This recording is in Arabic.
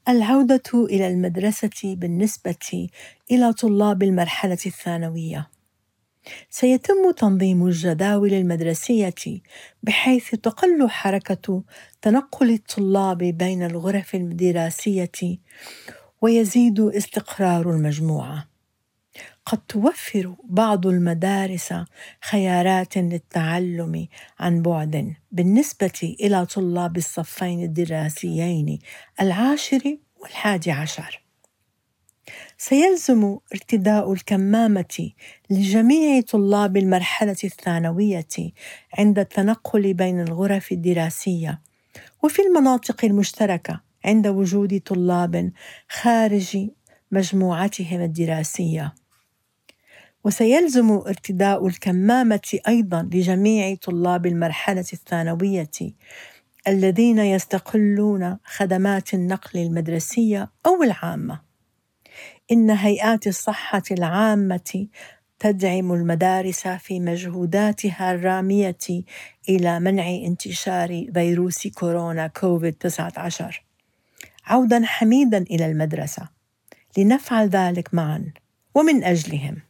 العودة إلى المدرسة بالنسبة إلى طلاب المرحلة الثانوية. سيتم تنظيم الجداول المدرسية بحيث تقل حركة تنقل الطلاب بين الغرف الدراسية ويزيد استقرار المجموعة. قد توفر بعض المدارس خيارات للتعلم عن بعد بالنسبة إلى طلاب الصفين الدراسيين 10 و11. سيلزم ارتداء الكمامة لجميع طلاب المرحلة الثانوية عند التنقل بين الغرف الدراسية، وفي المناطق المشتركة عند وجود طلاب خارج مجموعتهم الدراسية. وسيلزم ارتداء الكمامة أيضاً لجميع طلاب المرحلة الثانوية الذين يستقلون خدمات النقل المدرسية أو العامة. إن هيئات الصحة العامة تدعم المدارس في مجهوداتها الرامية إلى منع انتشار فيروس كورونا كوفيد-19. عوداً حميداً إلى المدرسة، لنفعل ذلك معاً ومن أجلهم.